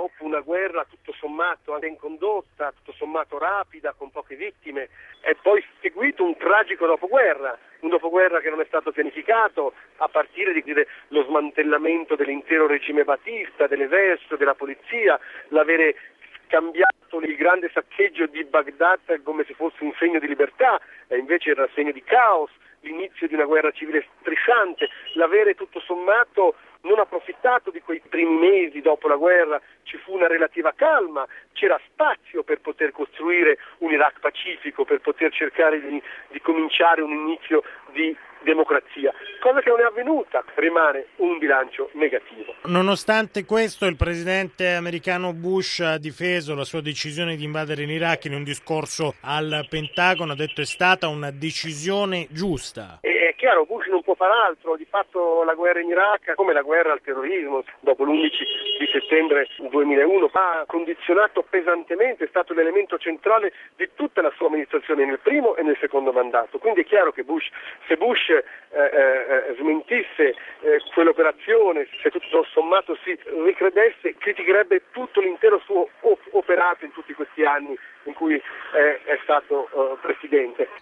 dopo una guerra tutto sommato ben condotta, tutto sommato rapida, con poche vittime, è poi seguito un tragico dopoguerra che non è stato pianificato, a partire lo smantellamento dell'intero regime Batista, dell'esercito, della polizia, l'avere cambiato il grande saccheggio di Baghdad come se fosse un segno di libertà, e invece era segno di caos, l'inizio di una guerra civile strisciante, l'avere tutto sommato non approfittato di quei primi mesi dopo la guerra. Ci fu una relativa calma, c'era spazio per poter costruire un Iraq pacifico, per poter cercare di cominciare un inizio di democrazia, cosa che non è avvenuta, rimane un bilancio negativo. Nonostante questo, il presidente americano Bush ha difeso la sua decisione di invadere l'Iraq in un discorso al Pentagono, ha detto è stata una decisione giusta. È chiaro, Bush non può far altro, di fatto la guerra in Iraq, come la guerra al terrorismo dopo l'11 di settembre 2001, ha condizionato pesantemente, è stato l'elemento centrale di tutta la sua amministrazione nel primo e nel secondo mandato, quindi è chiaro che se Bush smentisse quell'operazione, se tutto sommato si ricredesse, criticherebbe tutto l'intero suo operato in tutti questi anni in cui è stato presidente.